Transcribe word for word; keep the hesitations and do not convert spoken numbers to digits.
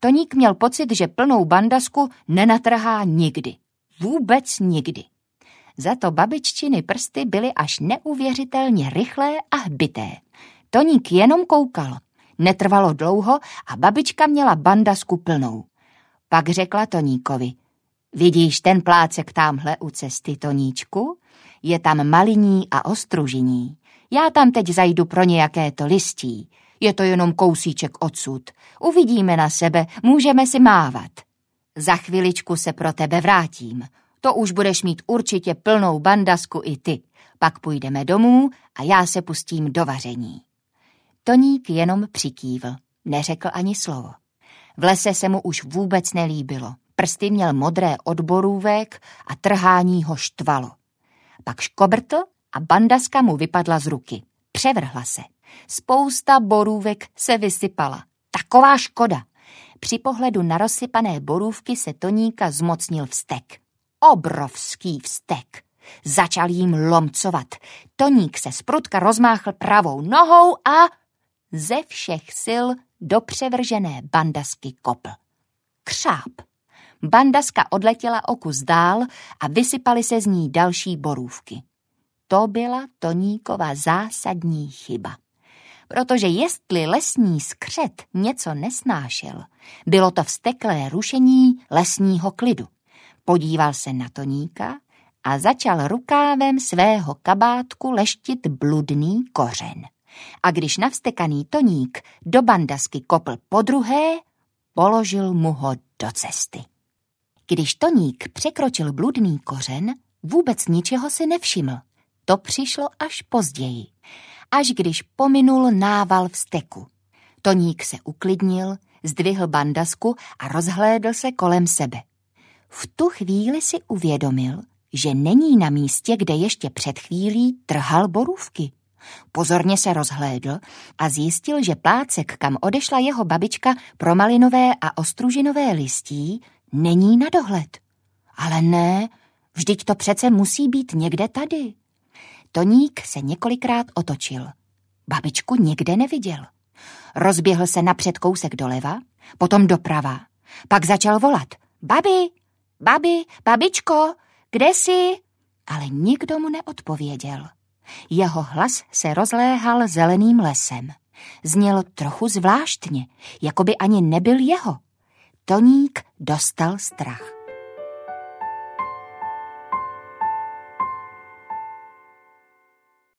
Toník měl pocit, že plnou bandasku nenatrhá nikdy. Vůbec nikdy. Za to babiččiny prsty byly až neuvěřitelně rychlé a hbité. Toník jenom koukal. Netrvalo dlouho a babička měla bandasku plnou. Pak řekla Toníkovi: vidíš ten plácek támhle u cesty, Toníčku? Je tam maliní a ostružiní. Já tam teď zajdu pro nějaké to listí. Je to jenom kousíček odsud. Uvidíme na sebe, můžeme si mávat. Za chviličku se pro tebe vrátím. To už budeš mít určitě plnou bandasku i ty. Pak půjdeme domů a já se pustím do vaření. Toník jenom přikývl, neřekl ani slovo. V lese se mu už vůbec nelíbilo. Prsty měl modré od borůvek a trhání ho štvalo. Pak škobrtl a bandaska mu vypadla z ruky. Převrhla se. Spousta borůvek se vysypala. Taková škoda. Při pohledu na rozsypané borůvky se Toníka zmocnil vztek. Obrovský vztek. Začal jim lomcovat. Toník se zprudka rozmáchl pravou nohou a ze všech sil do převržené bandasky kopl. Křáp. Bandaska odletěla o kus dál a vysypaly se z ní další borůvky. To byla Toníkova zásadní chyba. Protože jestli lesní skřet něco nesnášel, bylo to vzteklé rušení lesního klidu. Podíval se na Toníka a začal rukávem svého kabátku leštit bludný kořen. A když navstekaný Toník do bandasky kopl podruhé, položil mu ho do cesty. Když Toník překročil bludný kořen, vůbec ničeho si nevšiml. To přišlo až později, až když pominul nával vzteku. Toník se uklidnil, zdvihl bandasku a rozhlédl se kolem sebe. V tu chvíli si uvědomil, že není na místě, kde ještě před chvílí trhal borůvky. Pozorně se rozhlédl a zjistil, že plácek, kam odešla jeho babička pro malinové a ostružinové listí, není na dohled. Ale ne, vždyť to přece musí být někde tady. Toník se několikrát otočil. Babičku nikde neviděl. Rozběhl se napřed kousek doleva, potom doprava. Pak začal volat. Babi, babi, babičko, kde jsi? Ale nikdo mu neodpověděl. Jeho hlas se rozléhal zeleným lesem. Zněl trochu zvláštně, jako by ani nebyl jeho. Toník dostal strach.